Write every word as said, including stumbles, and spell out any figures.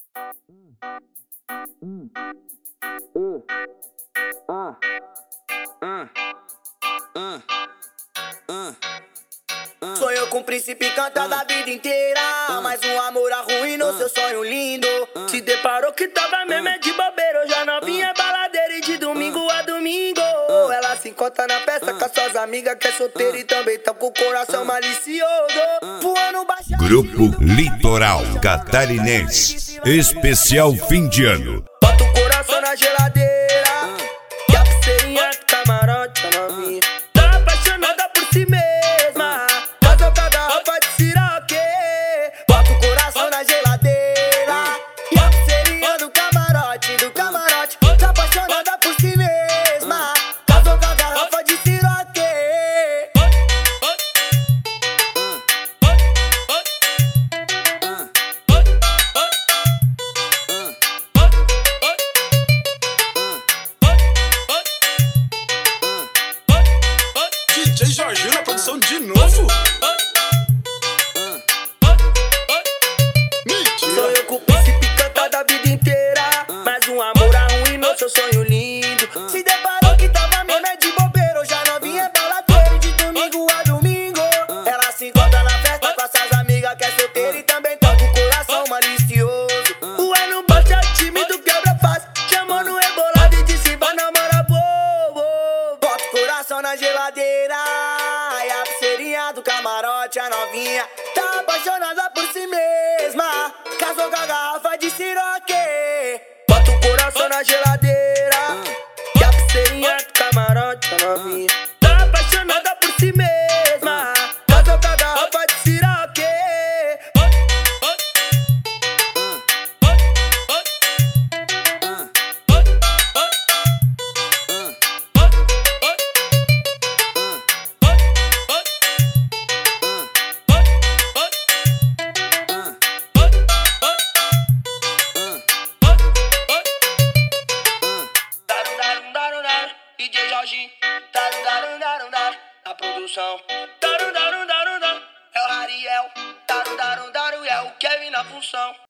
Hum. Uh. Ah. Ah. Ah. Ah. Ah. Sonhou com o príncipe cantado a vida inteira, mas um amor arruinou seu sonho lindo. Se deparou que tava mesmo é de bobeira, já não vinha baladeira e de domingo a domingo. Ela se encontra na festa com as suas amigas que é solteira e também tá com o coração malicioso. Voando baixo. Grupo Litoral Catarinense, especial fim de ano. Bota o coração na geladeira e a pulseirinha do camarote, a novinha tá apaixonada por si mesma, casou com a garrafa de siroque. Bota o coração na geladeira e a pulseirinha do camarote, do camarote tá apaixonada por si mesma, casou com a garrafa de siroque. D J Jorginho na produção de novo. Mentira. Sonhou com o príncipe cantado a vida inteira, mas um amor arruinou seu sonho lindo. Se deparou que tava mesmo é de bobeira, já não vinha baladeira e de domingo a domingo. Ela se encontra na festa com as suas amigas que é solteira e também tá com o coração malicioso. O é no baixo é tímido, quebra face, chamou no rebolado e disse vai namorar bobo. Bota o coração na geladeira e a pulseirinha do camarote, a novinha tá apaixonada por si mesma, casou com a garrafa de siroque. Bota o coração na geladeira e a pulseirinha do camarote, a novinha tá apaixonada por si mesma, casou com a garrafa de siroque. D J Jorginho, darum, darum, darum, darum, na produção. Darum, darum, darum, darum, é o Rariel. Darum, darum, darum, é o Kevin na função.